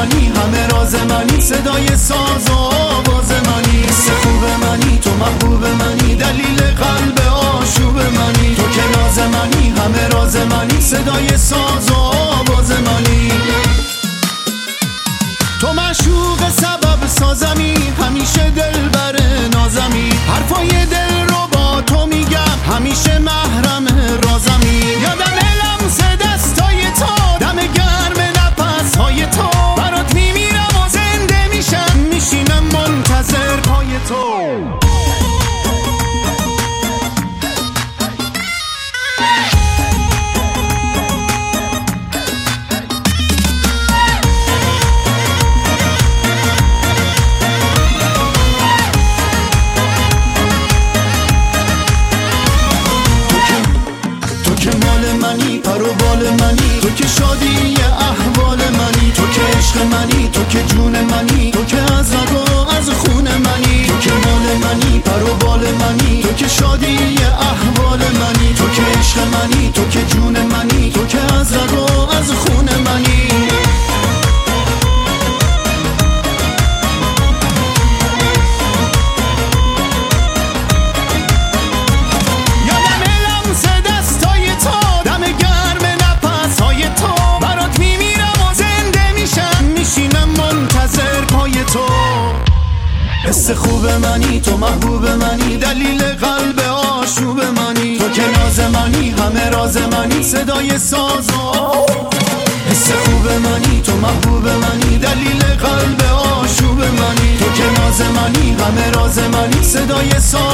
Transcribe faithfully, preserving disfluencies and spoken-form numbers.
منی، همه راز منی، صدای ساز و آواز منی، حس خوب منی، تو محبوب منی، دلیل قلب آشوب منی، تو که ناز منی، همه راز منی، صدای ساز و آواز منی، تو معشوق سبب سازمی، همیشه دلبر نازمی، حرفای دل رو با تو میگم، همیشه محرم رازمی، یادم لمس دستای تو، دم گرم نفسهای تو، برات میمیرم و زنده میشم، میشینم منتظر پای تو. پر و بال منی، تو که شادی احوال منی، تو که عشق منی، تو که جون منی، تو که از رگ و از خون منی، تو که مال منی، پر و بال منی، تو که شادی احوال منی، تو که عشق منی، تو که جون منی، تو که از رگ و از خون منی. حس خوب منی، تو محبوب منی، دلیل قلب آشوب منی، تو که ناز منی، همه راز منی، صدای ساز و حس خوب منی، تو محبوب منی، دلیل قلب آشوب منی، تو که ناز منی، همه راز منی، صدای ساز